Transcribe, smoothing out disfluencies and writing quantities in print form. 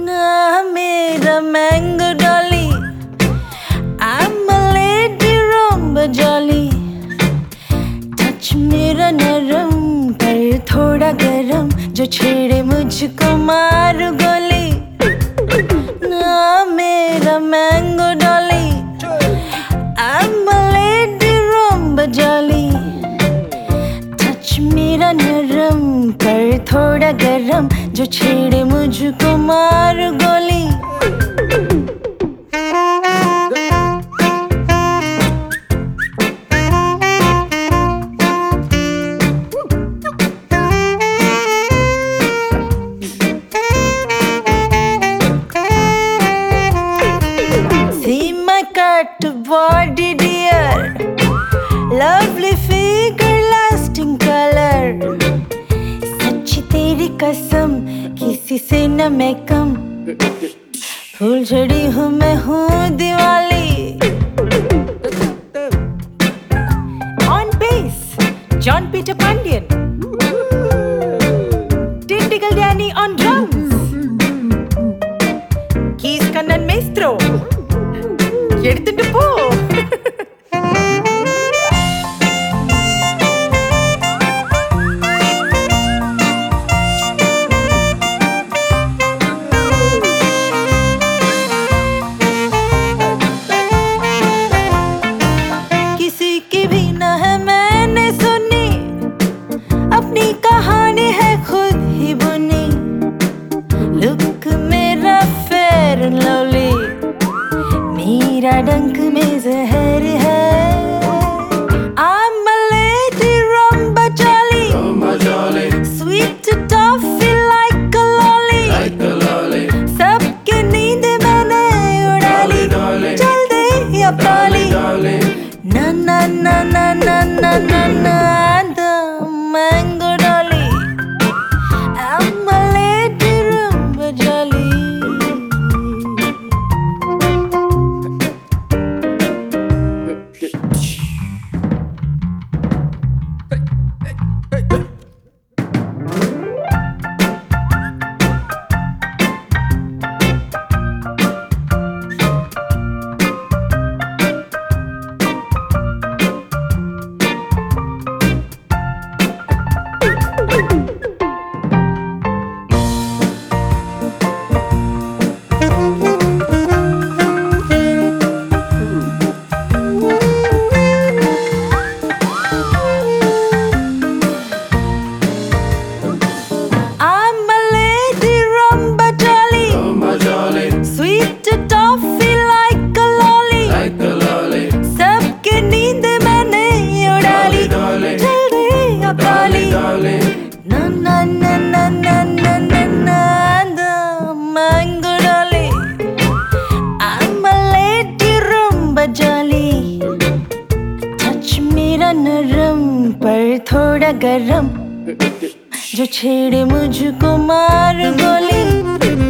ना मेरा mango dolly, I'm a lady rumba jolly. Touch मेरा नरम पर थोड़ा गरम, जो छेड़े मुझको मार गोली. ना मेरा mango dolly, I'm a lady rumba jolly. Touch मेरा नरम पर थोड़ा गरम, जो छेड़े मुझको मार गोली. See my cut body dear, lovely figure, lasting color. सच्ची तेरी कसम, किसी से न मैं कम. फूल झड़ी हूँ मैं हूँ Diwali. On bass, John Peter Pandian. Tindigal Danny on drums. Keys Kannan Maestro. எடுத்துட்டு போ. किसी की भी ना है मैंने सुनी, अपनी कहानी है खुद ही बुनी. लुक मेरा फेयर एंड लवली, मेरा डंक में जहर है. I'm a lady rumba jolly, sweet toffee like a lolly. सबके नींद मैंने उड़ा ली, चल दे या पाली. ना ना ना ना ना ना ना ना the mango dolly, I'm a lady rumba jolly. Na na na na na na na na the mango dolly, I'm a lady rumba jolly. Touch मेरा नरम पर थोड़ा गरम, जो छेड़े मुझको मार गोली.